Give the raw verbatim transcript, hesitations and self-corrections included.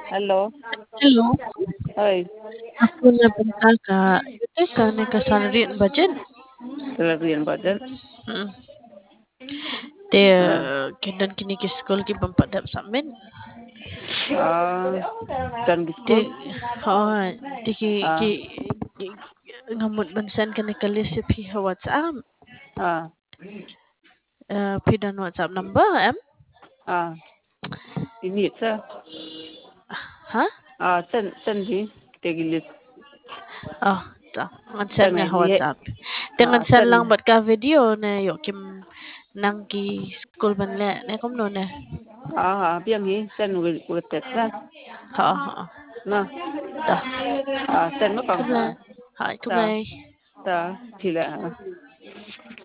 Hello. Hello, Hoy, ako napunta ka ite ka nagka-salary budget. talagyan ba dyan? Mm. Te Ah, kindan kini ki school ki pampadap sa amin. ah, kan Te school? oh, te ki Ah, ki, ki ngamot bansan ka nakalis pi WhatsApp. ah, Uh, pidan WhatsApp number em. ah, ini sa. Ha? Ah, sen, sen di, tegilit. Oh, ta. Ngansan Sen nga ay di, WhatsApp. ah, Tengan san sen. lang bat ka video na yo kim nang ki school ban le ne kom no ne. Ah, ah, biang hi, sen will, will text na. Ha ha. Na, Ta. ah, sen mo pang, Kumla. ah, Hai ta, kumlay. ta, sila, ah.